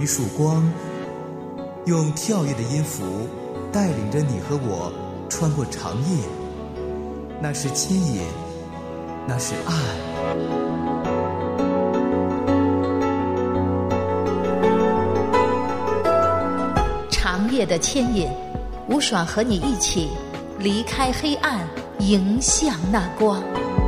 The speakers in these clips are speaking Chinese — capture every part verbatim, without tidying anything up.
一束光，用跳跃的音符带领着你和我穿过长夜。那是牵引，那是爱。 长夜的牵引，吴爽和你一起离开黑暗，迎向那光。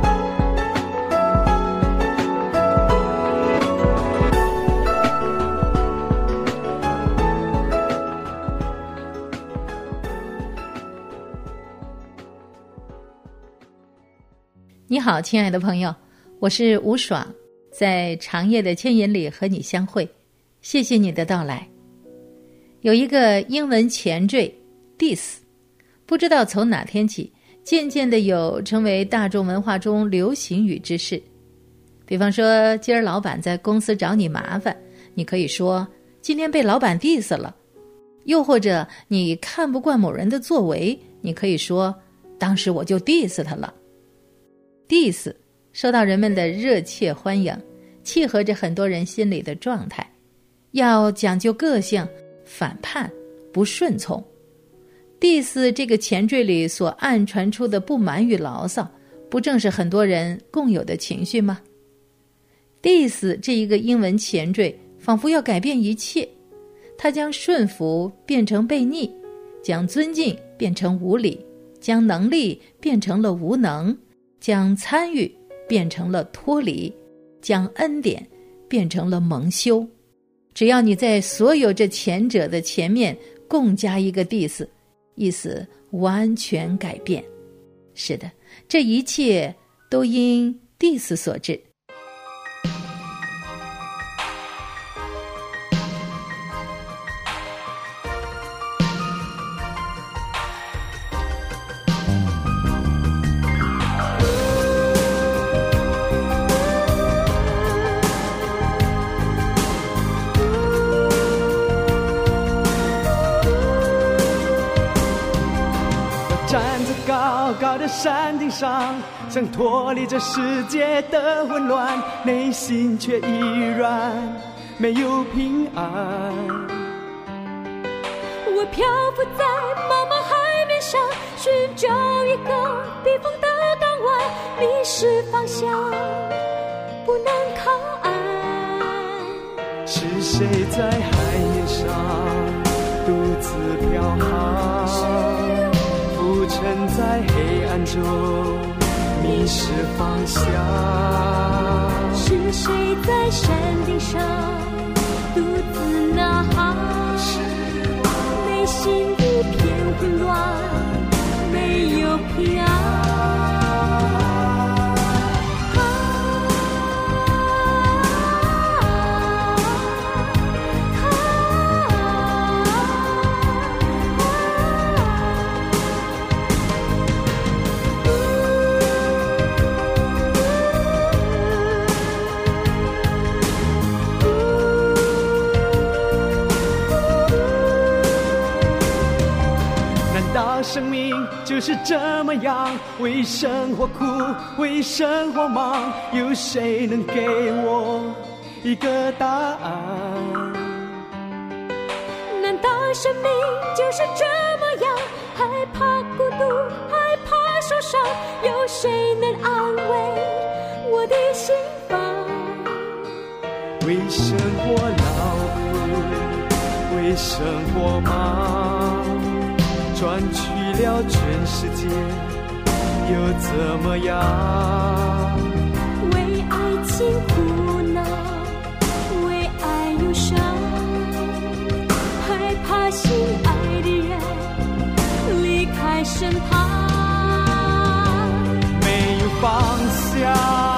你好，亲爱的朋友，我是吴爽，在长夜的牵引里和你相会，谢谢你的到来。有一个英文前缀 diss， 不知道从哪天起，渐渐的有成为大众文化中流行语之势。比方说，今儿老板在公司找你麻烦，你可以说今天被老板 diss 了。又或者你看不惯某人的作为，你可以说当时我就 diss 他了。diss 受到人们的热切欢迎，契合着很多人心里的状态，要讲究个性，反叛，不顺从。diss 这个前缀里所暗传出的不满与牢骚，不正是很多人共有的情绪吗？ diss 这一个英文前缀仿佛要改变一切，它将顺服变成悖逆，将尊敬变成无礼，将能力变成了无能，将参与变成了脱离，将恩典变成了蒙羞。只要你在所有这前者的前面共加一个 diss， 意思完全改变。是的，这一切都因 diss 所致。 高高的山顶上，想脱离这世界的混乱，内心却依然没有平安。 我漂浮在茫茫海面上，寻找一个避风的港湾，迷失方向，不能靠岸。 是谁在海面上独自飘航？沉在黑暗中迷失方向， 是谁在山顶上独自呐喊？内心一片混乱，没有平安。 生命就是这么样，为生活苦，为生活忙，有谁能给我一个答案？ 难道生命就是这么样，害怕孤独，害怕受伤，有谁能安慰我的心房？ 为生活劳苦，为生活忙，赚取了全世界又怎么样？ 为爱情苦恼，为爱忧伤，害怕心爱的人离开身旁， 没有方向。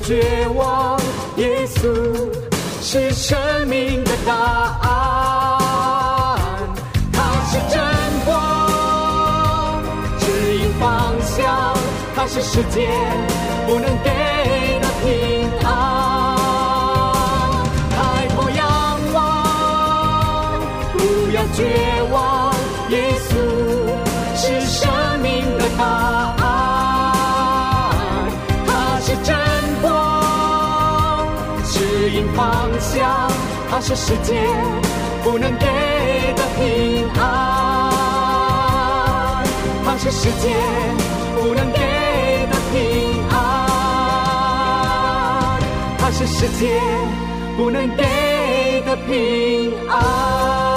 绝望，耶稣是生命的答案。他是真光，指引方向，他是世界不能给的平安。抬头仰望，不要绝望，耶稣是生命的答案。他是真光，指引方向，他是世界不能给的平安。他是世界不能给的平安，他是世界不能给的平安。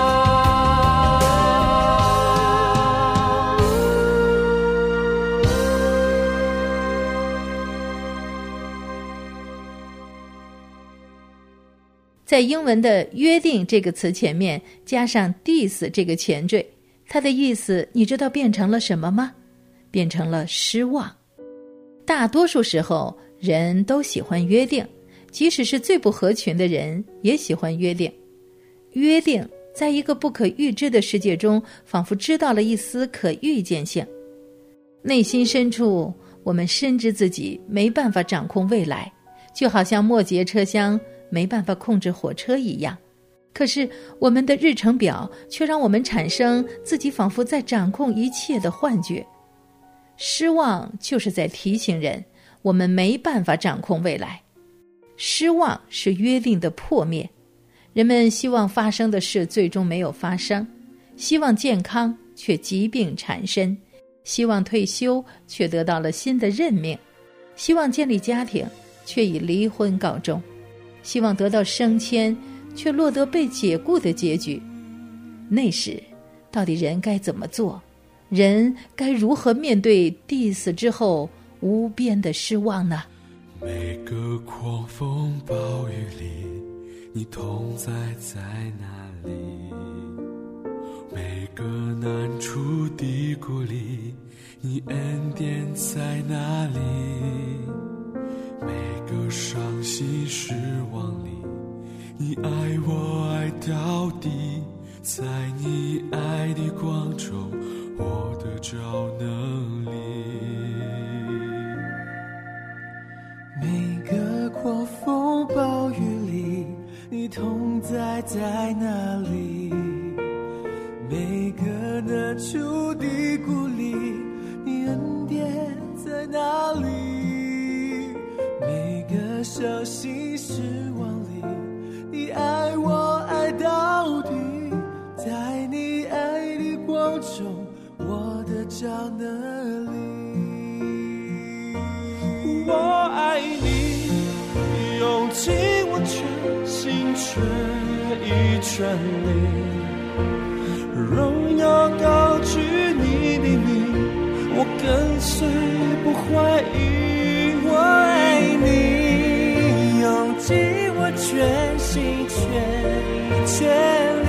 在英文的约定这个词前面加上 dis 这个前缀，它的意思你知道变成了什么吗？变成了失望。大多数时候人都喜欢约定，即使是最不合群的人也喜欢约定。约定在一个不可预知的世界中，仿佛知道了一丝可预见性。内心深处，我们深知自己没办法掌控未来，就好像末节车厢没办法控制火车一样。可是我们的日程表却让我们产生自己仿佛在掌控一切的幻觉。失望就是在提醒人，我们没办法掌控未来。失望是约定的破灭，人们希望发生的事最终没有发生，希望健康却疾病缠身，希望退休却得到了新的任命，希望建立家庭却以离婚告终，希望得到升迁却落得被解雇的结局。那时到底人该怎么做？人该如何面对地死之后无边的失望呢？ 每个狂风暴雨里，你同在在哪里？每个难处低谷里，你恩典在哪里？每个伤心失望里，你爱我爱到底，在你爱的光中我得着能力。 每个狂风暴雨里，你同在在哪里？每个难处低谷里，你恩典在哪里？每个伤心失望里，你爱我爱到底，在你爱的光中我得着能力。 我爱你，用尽我全心全意全力，荣耀高举你的名，我跟随不怀疑。我爱你， 用尽我全心全意全力，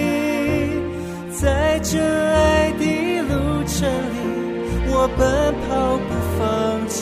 在这爱的路程里，我奔跑不放弃。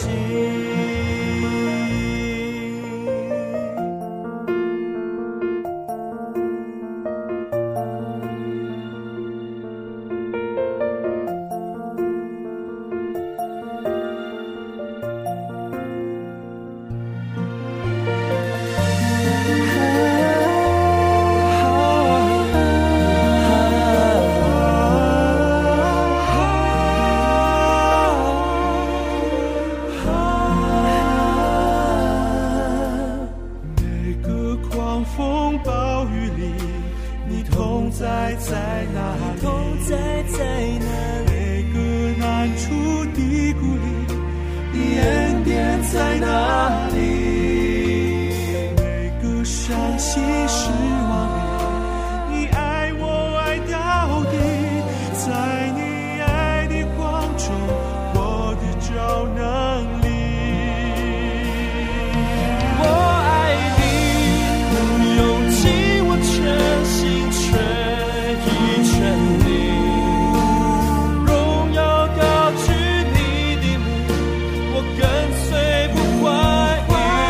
跟随不怀疑。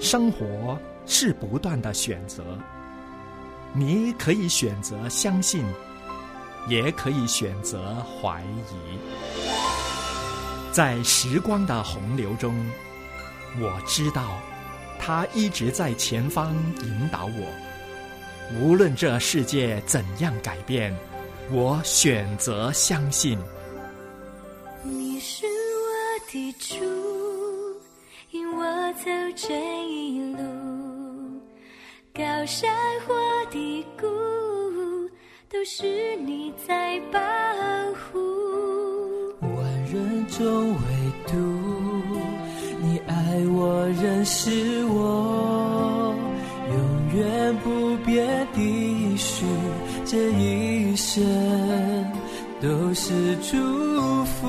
生活是不断的选择，你可以选择相信，也可以选择怀疑。在时光的洪流中，我知道他一直在前方引导我。无论这世界怎样改变，我选择相信。 你是我的主，引我走这一路，高山或低谷，都是你在保护。 万人中唯独你爱我，认识我，永远不变的许，这一生都是祝福。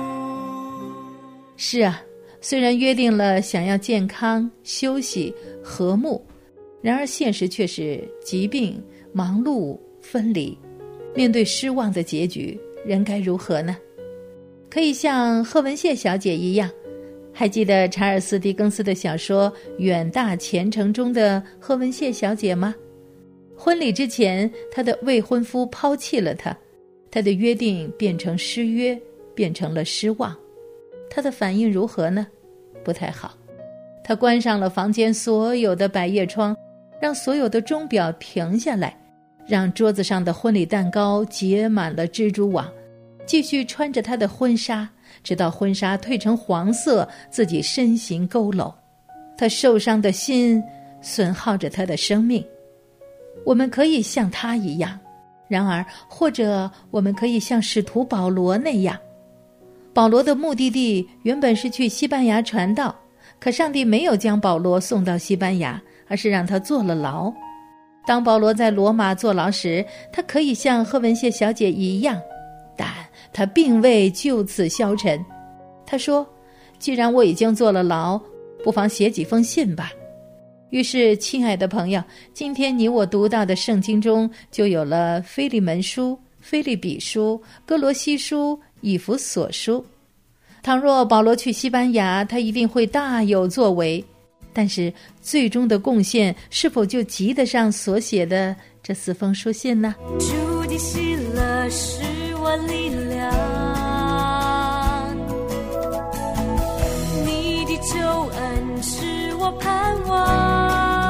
是啊，虽然约定了想要健康、休息、和睦，然而现实却是疾病、忙碌、分离。面对失望的结局，人该如何呢？可以像贺文谢小姐一样，还记得查尔斯·狄更斯的小说《远大前程》中的贺文谢小姐吗？婚礼之前，她的未婚夫抛弃了她，她的约定变成失约，变成了失望。她的反应如何呢？不太好。她关上了房间所有的百叶窗，让所有的钟表停下来，让桌子上的婚礼蛋糕结满了蜘蛛网，继续穿着她的婚纱，直到婚纱褪成黄色，自己身形佝偻。她受伤的心损耗着她的生命。我们可以像她一样，然而或者我们可以像使徒保罗那样。保罗的目的地原本是去西班牙传道，可上帝没有将保罗送到西班牙，而是让他坐了牢。当保罗在罗马坐牢时，他可以像贺文谢小姐一样，但他并未就此消沉。他说，既然我已经坐了牢，不妨写几封信吧。于是，亲爱的朋友，今天你我读到的圣经中就有了腓利门书、腓利比书、哥罗西书、以弗所书。倘若保罗去西班牙，他一定会大有作为，但是最终的贡献是否就及得上所写的这四封书信呢？ 主的喜乐是我力量，你的救恩是我盼望。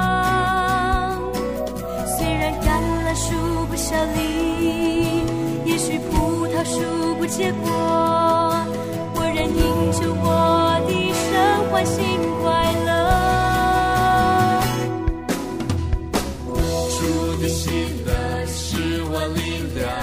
虽然橄榄树不效力，也许葡萄树不结果，我仍因着我的神欢欣快乐。 主的喜乐是我力量，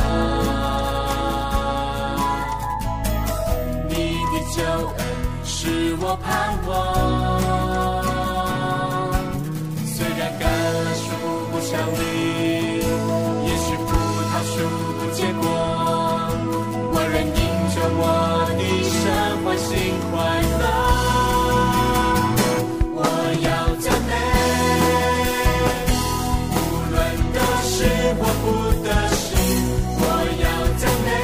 你的救恩是我盼望。虽然橄榄树不效力，也许葡萄树不结果，我仍因着我的神欢欣快乐。我要赞美，无论得失或不得失，我要赞美。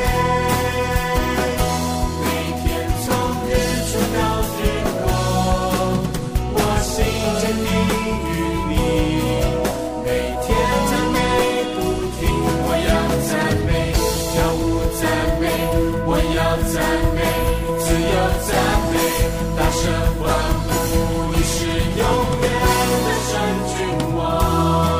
每天从日出到日落，我心坚定于你。每天赞美不停，我要赞美，跳舞赞美，我要赞美，自由赞美，大声欢呼，你是永远的神君王。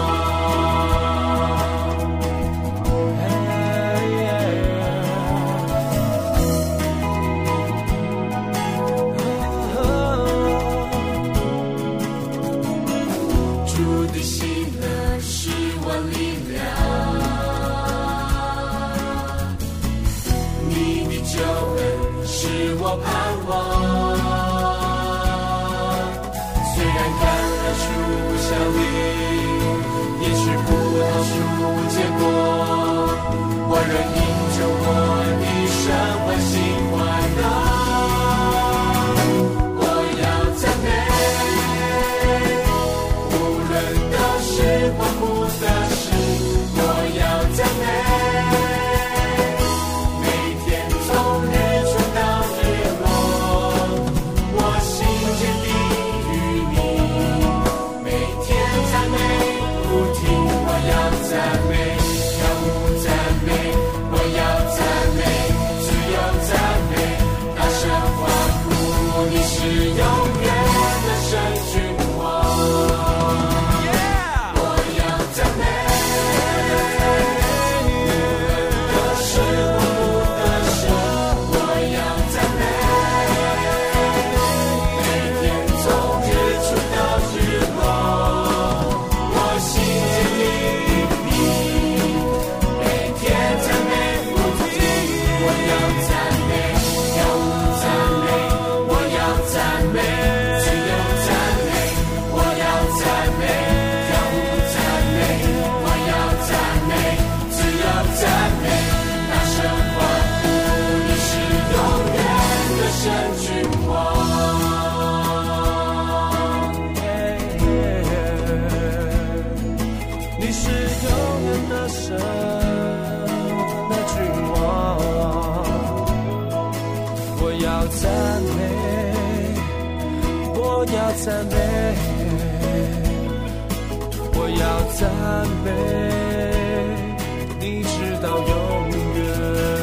主的喜乐是我力量，你的救恩是我盼望。虽然橄榄树不效力，也许葡萄树不结果，我仍因着我的神欢欣快乐。我要赞美，无论得失或不得失，我要赞美。我心坚定于你， 要赞美，我要赞美，你直到永远。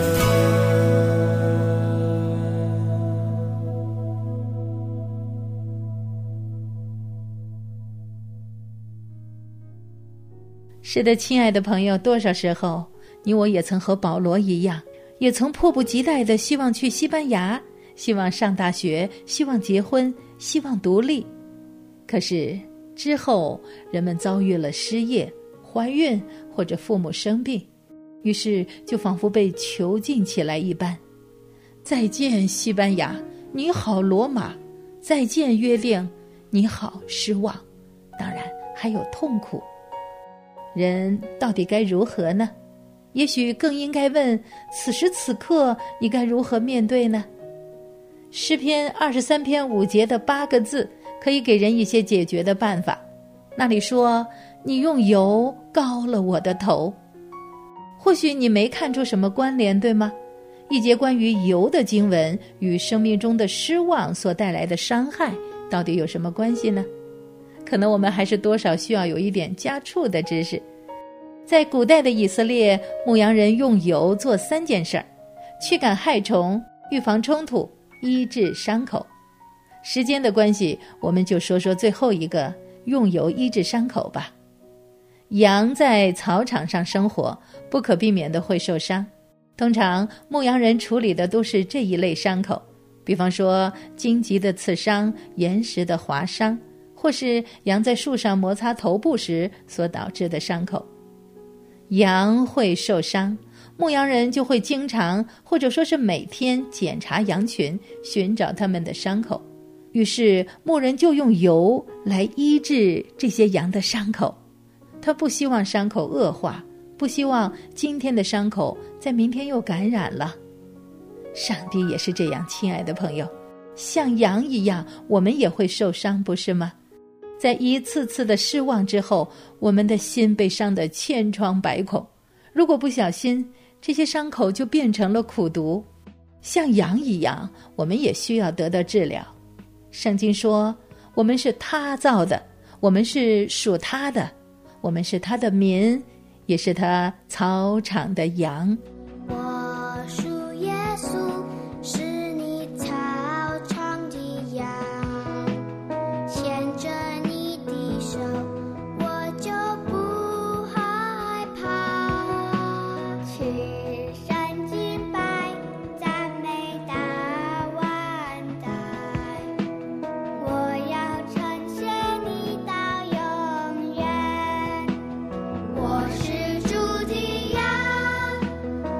是的，亲爱的朋友，多少时候你我也曾和保罗一样，也曾迫不及待地希望去西班牙，希望上大学，希望结婚，希望独立。可是之后人们遭遇了失业、怀孕或者父母生病，于是就仿佛被囚禁起来一般。再见西班牙，你好罗马，再见约定，你好失望，当然还有痛苦。人到底该如何呢？也许更应该问，此时此刻你该如何面对呢？诗篇二十三篇五节的八个字可以给人一些解决的办法。那里说，你用油膏了我的头。或许你没看出什么关联，对吗？一节关于油的经文与生命中的失望所带来的伤害到底有什么关系呢？可能我们还是多少需要有一点家畜的知识。在古代的以色列，牧羊人用油做三件事儿：驱赶害虫、预防冲突、医治伤口。时间的关系，我们就说说最后一个，用油医治伤口吧。羊在草场上生活，不可避免的会受伤。通常牧羊人处理的都是这一类伤口，比方说荆棘的刺伤、岩石的划伤，或是羊在树上摩擦头部时所导致的伤口。羊会受伤，牧羊人就会经常或者说是每天检查羊群，寻找他们的伤口。于是牧人就用油来医治这些羊的伤口。他不希望伤口恶化，不希望今天的伤口在明天又感染了。上帝也是这样，亲爱的朋友，像羊一样，我们也会受伤，不是吗？在一次次的失望之后，我们的心被伤得千疮百孔。如果不小心，这些伤口就变成了苦毒。像羊一样，我们也需要得到治疗。圣经说，我们是他造的，我们是属他的，我们是他的民，也是他草场的羊。 我属耶稣，是你草场的羊，牵着你的手，我就不害怕。去山敬拜，赞美大万代，我要称谢你到永远。我是主的羊，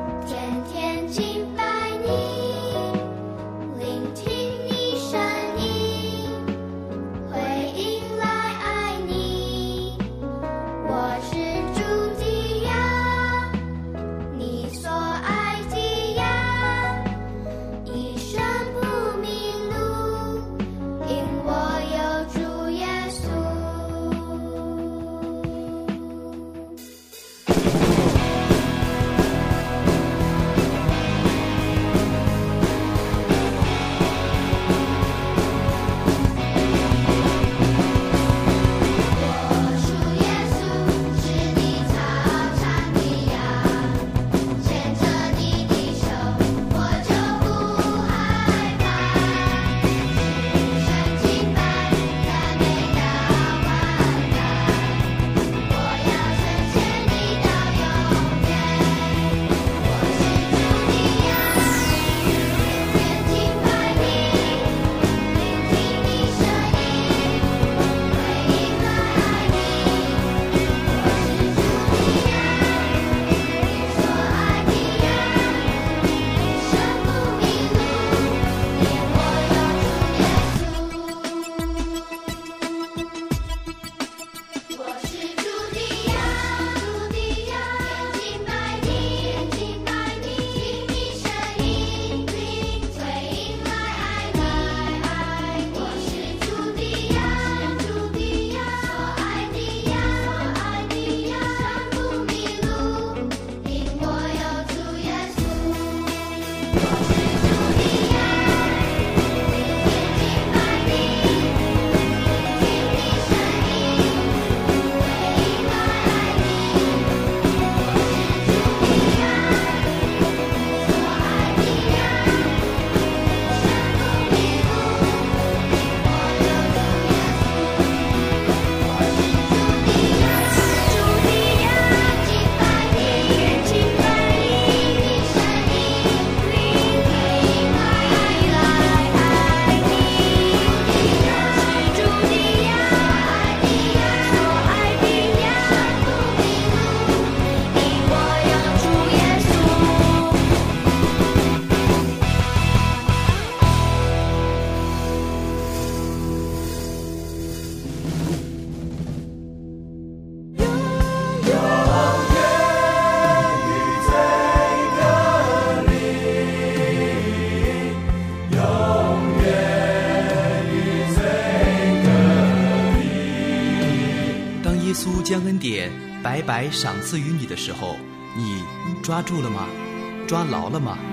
恩典白白赏赐于你的时候，你抓住了吗？抓牢了吗？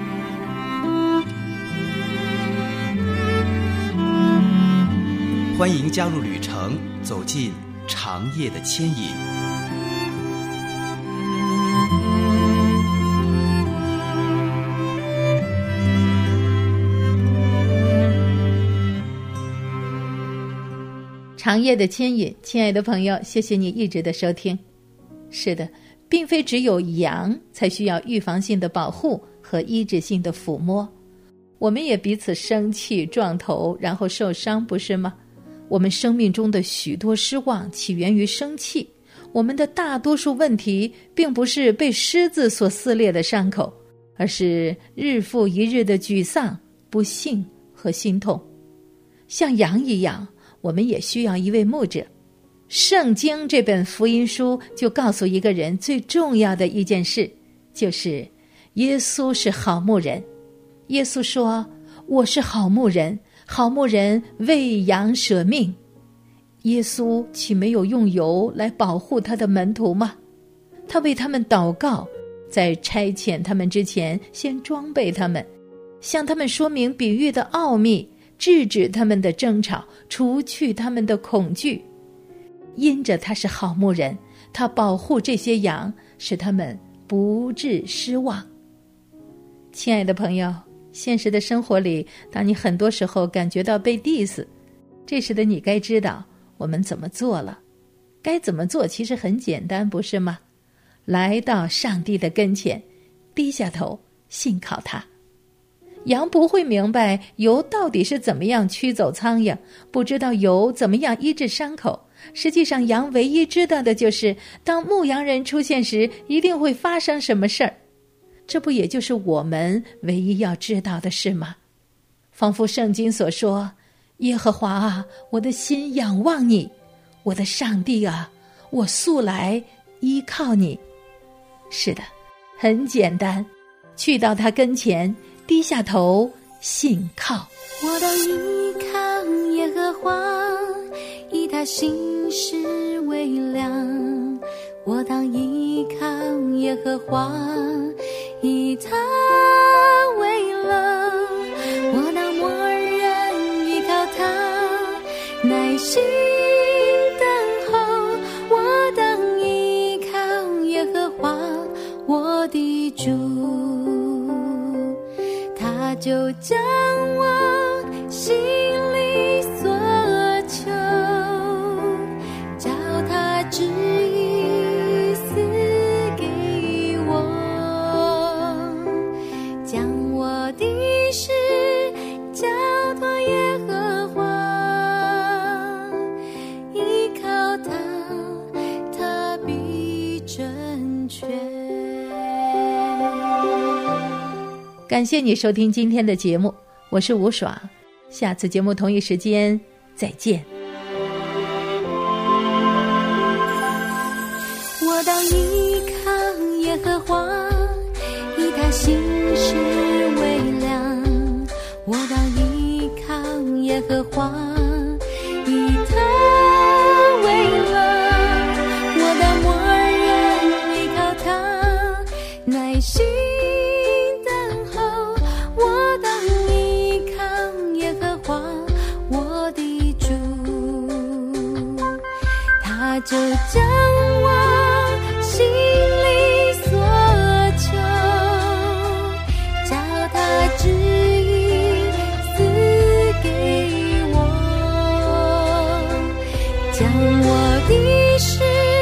欢迎加入旅程，走进长夜的牵引。 长夜的牵引，亲爱的朋友，谢谢你一直的收听。是的，并非只有羊才需要预防性的保护和医治性的抚摸，我们也彼此生气撞头，然后受伤，不是吗？我们生命中的许多失望起源于生气，我们的大多数问题并不是被狮子所撕裂的伤口，而是日复一日的沮丧、不幸和心痛。像羊一样，我们也需要一位牧者。圣经这本福音书就告诉一个人最重要的一件事，就是耶稣是好牧人。耶稣说，我是好牧人，好牧人为羊舍命。耶稣岂没有用油来保护他的门徒吗？他为他们祷告，在差遣他们之前先装备他们，向他们说明比喻的奥秘，制止他们的争吵，除去他们的恐惧。因着他是好牧人，他保护这些羊，使他们不致失望。亲爱的朋友，现实的生活里，当你很多时候感觉到被 diss， 这时的你该知道我们怎么做了。该怎么做其实很简单，不是吗？来到上帝的跟前，低下头，信靠他。羊不会明白油到底是怎么样驱走苍蝇，不知道油怎么样医治伤口。实际上，羊唯一知道的就是，当牧羊人出现时，一定会发生什么事儿。这不也就是我们唯一要知道的事吗？仿佛圣经所说，耶和华啊，我的心仰望你，我的上帝啊，我素来依靠你。是的，很简单，去到他跟前，低下头，信靠。 我当依靠耶和华，以他心事为粮。我当依靠耶和华，以他为乐。我当默然依靠他，耐心等候。我当依靠耶和华，我的主，他就将我心里所求，叫他指引赐给我，将我的事交托耶和华，依靠他，他必成全。 感谢你收听今天的节目，我是吴爽，下次节目同一时间再见。 我当依靠耶和华，以他心事为粮。我当依靠耶和华，以他为乐。我当默然依靠他，耐心就将我心里所求，叫他指引赐给我，将我的事